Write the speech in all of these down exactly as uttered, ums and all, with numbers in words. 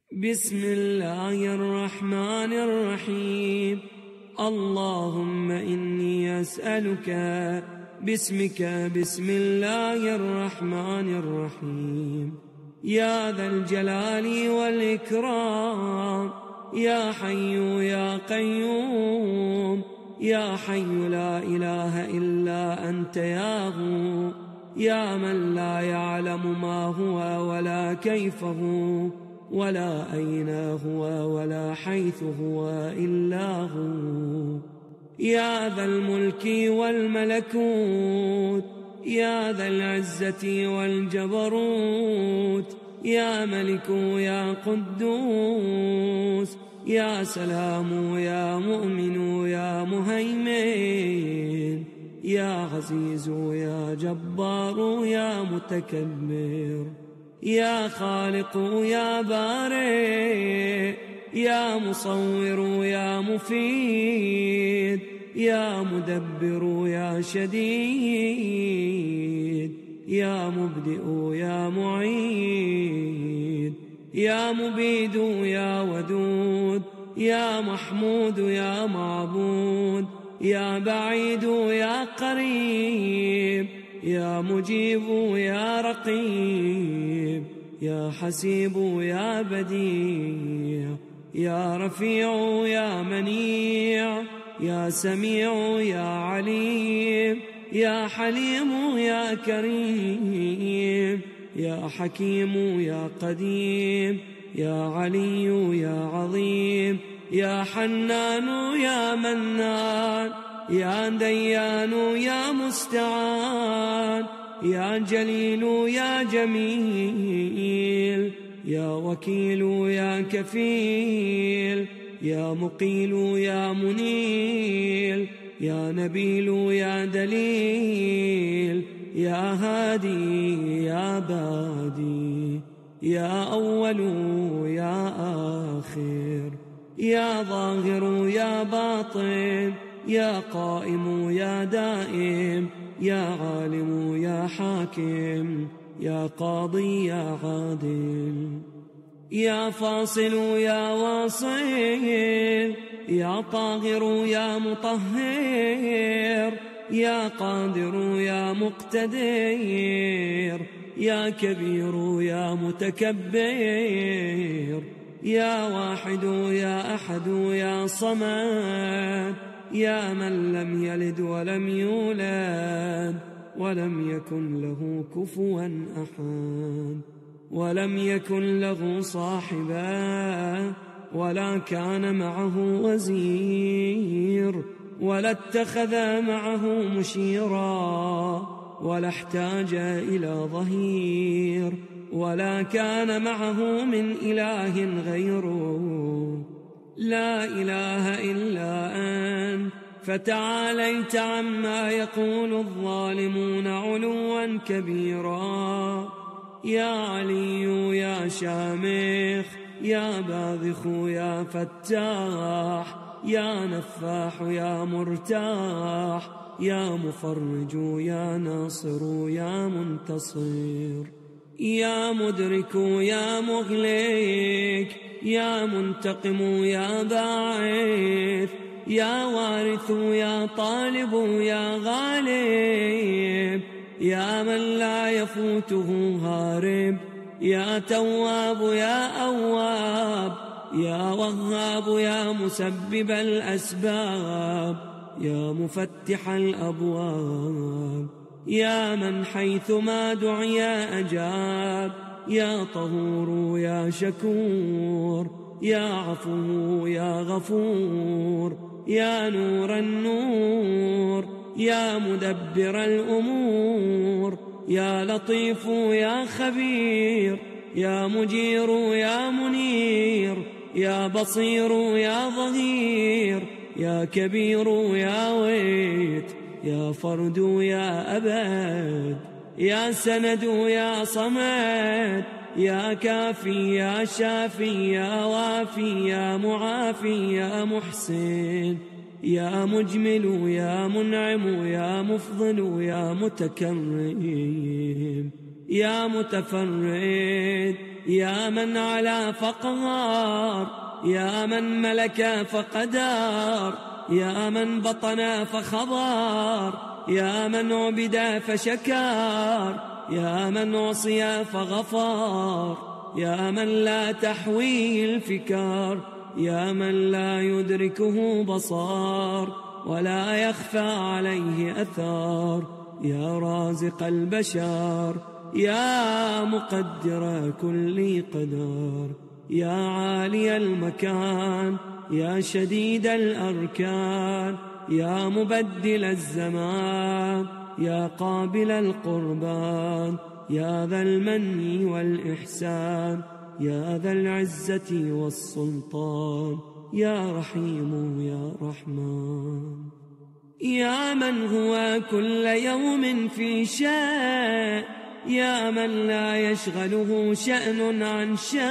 بسم الله الرحمن الرحيم. اللهم إني أسألك باسمك بسم الله الرحمن الرحيم. يا ذا الجلال والإكرام، يا حي يا قيوم، يا حي لا إله إلا أنت يا هو، يا من لا يعلم ما هو ولا كيف هو ولا أين هو ولا حيث هو إلا هو. يا ذا الملك والملكوت، يا ذا العزة والجبروت، يا ملك يا قدوس، يا سلام يا مؤمن يا مهيمن، يا عزيز يا جبار يا متكبر، يا خالق يا بارئ، يا مصور يا مفيد، يا مدبر يا شديد، يا مبدئ يا معيد، يا مبيد يا ودود، يا محمود يا معبود، يا بعيد يا قريب، يا مجيب يا رقيب، يا حسيب يا بديع، يا رفيع يا منيع، يا سميع يا عليم، يا حليم يا كريم، يا حكيم يا قديم، يا علي يا عظيم، يا حنان يا منان، يا ديان يا مستعان، يا جليل يا جميل، يا وكيل يا كفيل، يا مقيل يا منيل، يا نبيل يا دليل، يا هادي يا بادي، يا أول يا آخر، يا ظاهر يا باطن، يا قائم يا دائم، يا عالم يا حاكم، يا قاضي يا عادل، يا فاصل يا واصل، يا طاهر يا مطهر، يا قادر يا مقتدر، يا كبير يا متكبر، يا واحد يا أحد يا صمد، يا من لم يلد ولم يولد ولم يكن له كفوا أحد، ولم يكن له صاحبا ولا كان معه وزير، ولا اتخذ معه مشيرا، ولا احتاج إلى ظهير، ولا كان معه من إله غيره. لا إله إلا أنت، فتعاليت عما يقول الظالمون علوا كبيرا. يا علي يا شامخ، يا باذخ يا فتاح، يا نفاح يا مرتاح، يا مفرج يا ناصر يا منتصر، يا مدرك يا مغلق، يا منتقم يا باعث، يا وارث يا طالب يا غالب، يا من لا يفوته هارب، يا تواب يا أواب، يا وهاب يا مسبب الأسباب، يا مفتح الأبواب، يا من حيثما دعي أجاب، يا طهور يا شكور، يا عفو يا غفور، يا نور النور، يا مدبر الأمور، يا لطيف يا خبير، يا مجير يا منير، يا بصير يا ظهير، يا كبير يا ويت، يا فرد يا أبد، يا سند يا صمد، يا كافي يا شافي، يا وافي يا معافي، يا محسن، يا مجمل يا منعم، يا مفضل يا متكرم، يا متفرد، يا من علا فقهار، يا من ملك فقدار، يا من بطن فخضار، يا من عبد فشكار، يا من عصي فغفار، يا من لا تحويه الفكار، يا من لا يدركه بصار ولا يخفى عليه أثار، يا رازق البشر، يا مقدر كل قدر، يا عالي المكان، يا شديد الأركان، يا مبدل الزمان، يا قابل القربان، يا ذا المن والإحسان، يا ذا العزة والسلطان، يا رحيم يا رحمن، يا من هو كل يوم في شأن، يا من لا يشغله شأن عن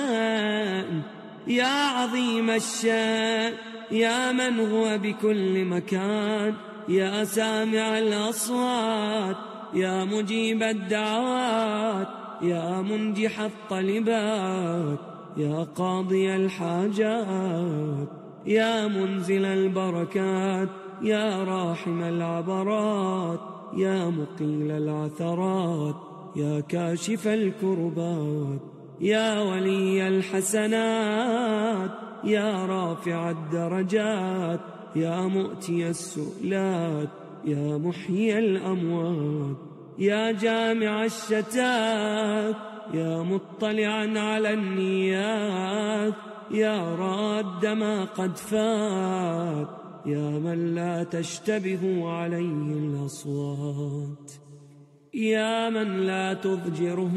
شأن، يا عظيم الشأن، يا من هو بكل مكان، يا سامع الأصوات، يا مجيب الدعوات، يا منجح الطلبات، يا قاضي الحاجات، يا منزل البركات، يا راحم العبرات، يا مقيل العثرات، يا كاشف الكربات، يا ولي الحسنات، يا رافع الدرجات، يا مؤتي السؤلات، يا محيي الأموات، يا جامع الشتات، يا مطلعا على النيات، يا راد ما قد فات، يا من لا تشتبه عليه الأصوات، يا من لا تضجره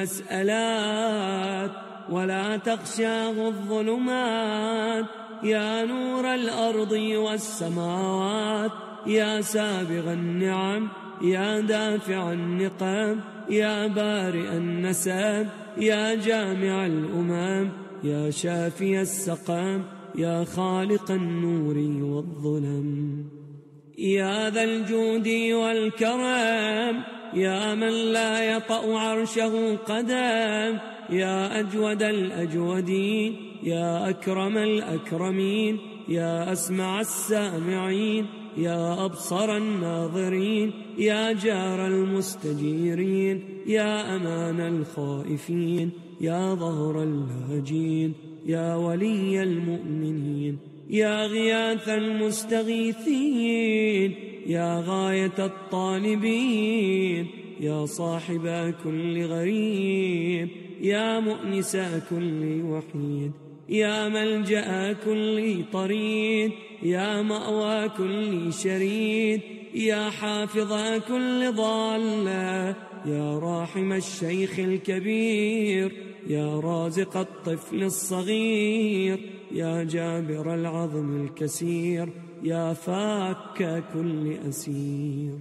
المسألات ولا تخشاه الظلمات، يا نور الأرض والسماوات، يا سابغ النعم، يا دافع النقم، يا بارئ النسب، يا جامع الأمم، يا شافي السقم، يا خالق النور والظلم، يا ذا الجود والكرم، يا من لا يطأ عرشه قدم، يا أجود الأجودين، يا أكرم الأكرمين، يا أسمع السامعين، يا أبصر الناظرين، يا جار المستجيرين، يا أمان الخائفين، يا ظهر اللاجين، يا ولي المؤمنين، يا غياث المستغيثين، يا غاية الطالبين، يا صاحب كل غريب، يا مؤنس كل وحيد، يا ملجأ كل طريد، يا مأوى كل شريد، يا حافظ كل ضالة، يا راحم الشيخ الكبير، يا رازق الطفل الصغير، يا جابر العظم الكسير، يا فاك كل أسير،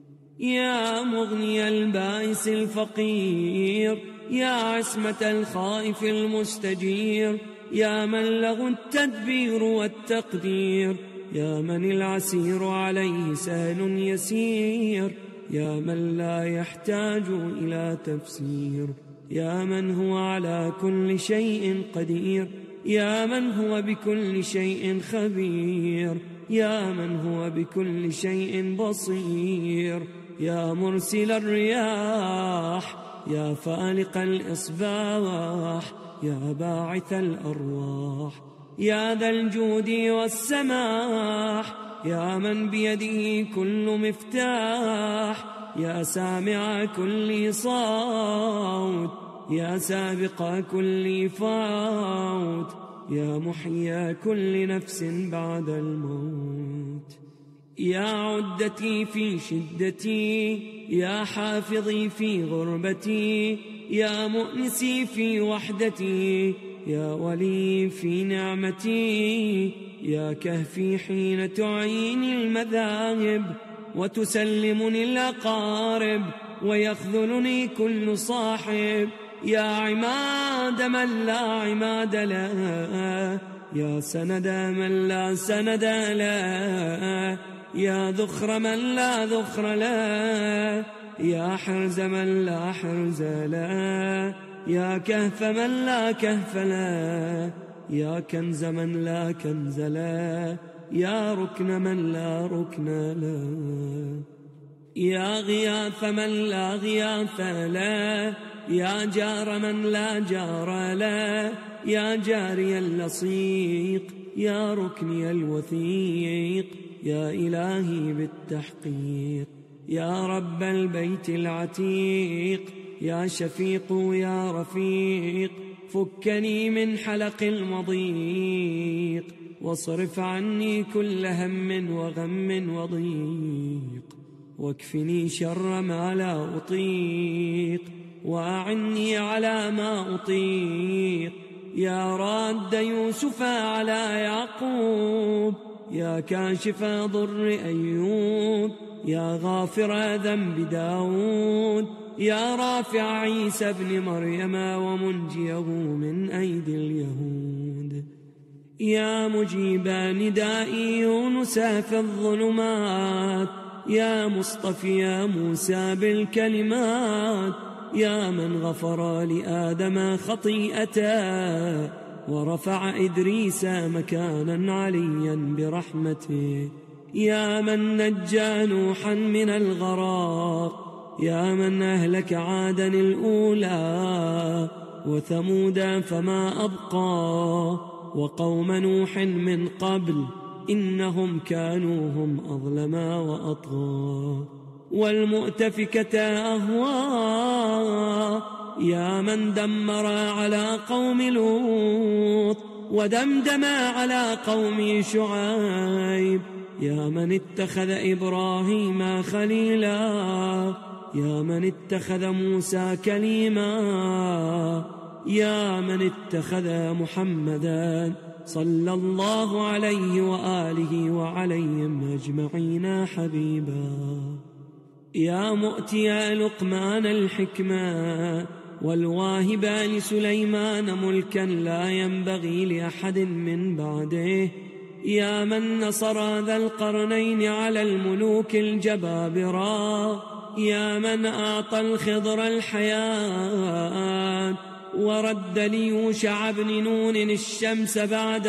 يا مغني البائس الفقير، يا عصمة الخائف المستجير، يا من له التدبير والتقدير، يا من العسير عليه سهل يسير، يا من لا يحتاج إلى تفسير، يا من هو على كل شيء قدير، يا من هو بكل شيء خبير، يا من هو بكل شيء بصير، يا مرسل الرياح، يا فالق الإصباح، يا باعث الأرواح، يا ذا الجود والسماح، يا من بيده كل مفتاح، يا سامع كل صوت، يا سابق كل فوت، يا محيي كل نفس بعد الموت، يا عدتي في شدتي، يا حافظي في غربتي، يا مؤنسي في وحدتي، يا ولي في نعمتي، يا كهفي حين تعيني المذاهب وتسلمني الأقارب ويخذلني كل صاحب، يا عماد من لا عماد له، يا سند من لا سند له، يا ذخر من لا ذخر له، يا حرز من لا حرز له، يا كهف من لا كهف له، يا كنز من لا كنز له، يا ركن من لا ركن له، يا غياث من لا غياث له، يا جار من لا جار له، يا جاري اللصيق، يا ركني الوثيق، يا إلهي بالتحقيق، يا رب البيت العتيق، يا شفيق يا رفيق، فكني من حلق المضيق، واصرف عني كل هم وغم وضيق، واكفني شر ما لا أطيق، وأعني على ما أطيق، يا راد يوسف على يعقوب، يا كاشف ضر أيوب، يا غافر ذنب داود، يا رافع عيسى ابن مريم ومنجيه من أيدي اليهود، يا مجيب نداء يونس في الظلمات، يا مصطفي موسى بالكلمات، يا من غفر لآدم خطيئته ورفع إدريس مكانا عليا برحمته، يا من نجى نوحا من الغراق، يا من أهلك عادا الأولى وثمودا فما أبقى، وقوم نوح من قبل إنهم كانوا هم أظلم وأطغى، والمؤتفكة أهوى، يا من دمر على قوم لوط ودمدم على قوم شعيب، يا من اتخذ إبراهيم خليلا، يا من اتخذ موسى كليما، يا من اتخذ محمدا صلى الله عليه وآله وعليهم أجمعين حبيبا، يا مؤتي لقمان الحكمة والواهب لسليمان ملكا لا ينبغي لأحد من بعده، يا من نصر ذا القرنين على الملوك الجبابرة، يا من أعطى الخضر الحياة ورد ليوشع بن نون الشمس بعد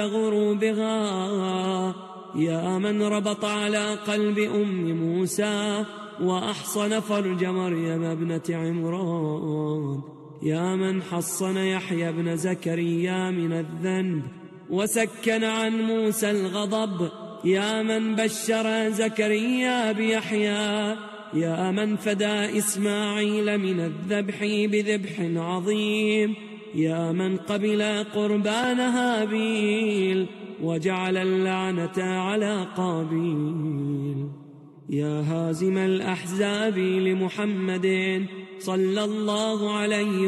غروبها، يا من ربط على قلب أم موسى وأحصن فرج مريم ابنة عمران، يا من حصن يحيى بن زكريا من الذنب وسكن عن موسى الغضب، يا من بشر زكريا بيحيى، يا من فدى إسماعيل من الذبح بذبح عظيم، يا من قبل قربان هابيل وجعل اللعنة على قابيل، يا هازم الأحزاب لمحمد صلى الله عليه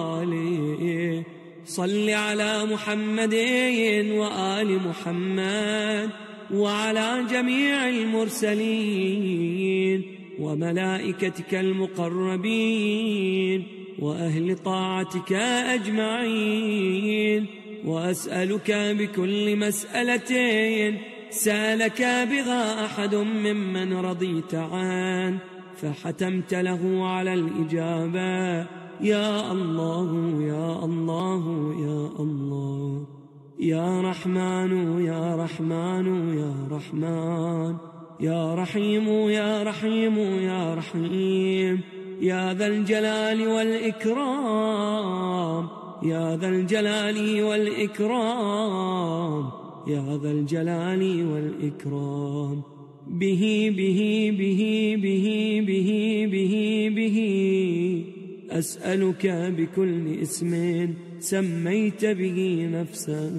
وآله، صل على محمد وآل محمد وعلى جميع المرسلين وملائكتك المقربين وأهل طاعتك أجمعين، وأسألك بكل مسألة سألك بها أحد ممن رضيت عنه فحتمت له على الإجابة، يا الله يا الله يا الله، يا رحمن يا رحمن يا رحمن، يا رحيم يا رحيم يا رحيم، يا ذا الجلال والإكرام، يا ذا الجلال والإكرام، يا ذا الجلال والإكرام، به به به به به به به أسألك بكل اسم سميت به نفسك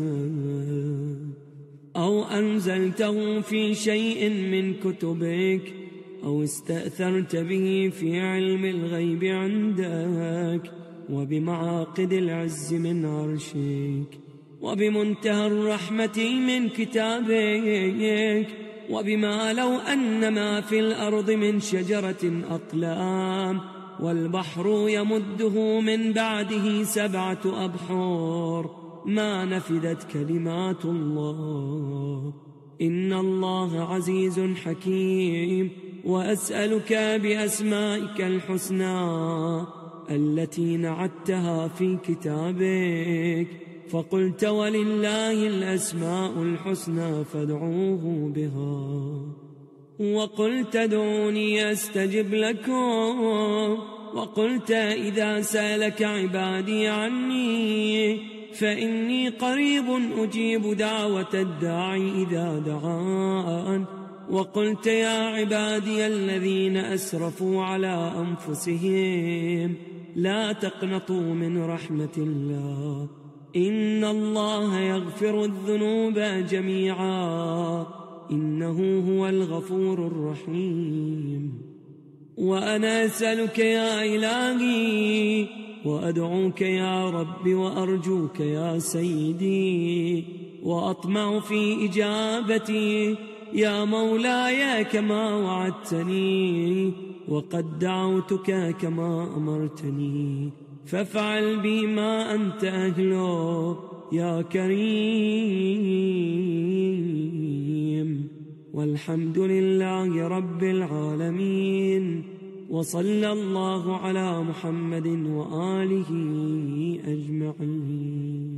أو أنزلته في شيء من كتبك أو استأثرت به في علم الغيب عندك وبمعاقد العز من عرشك وبمنتهى الرحمة من كتابك وبما لو أن ما في الأرض من شجرة أقلام والبحر يمده من بعده سبعة أبحر ما نفدت كلمات الله، إن الله عزيز حكيم وأسألك بأسمائك الحسنى التي نعتها في كتابك، فقلت ولله الأسماء الحسنى فادعوه بها، وقلت ادعوني أستجب لكم، وقلت إذا سألك عبادي عني فإني قريب أجيب دعوة الداعي إذا دعان، وقلت يا عبادي الذين أسرفوا على أنفسهم لا تقنطوا من رحمة الله إن الله يغفر الذنوب جميعا إنه هو الغفور الرحيم. وأنا أسألك يا إلهي وأدعوك يا رب وأرجوك يا سيدي وأطمع في إجابتي يا مولاي كما وعدتني، وقد دعوتك كما أمرتني، فافعل بي ما أنت أهله يا كريم. والحمد لله رب العالمين، وصلى الله على محمد وآله أجمعين.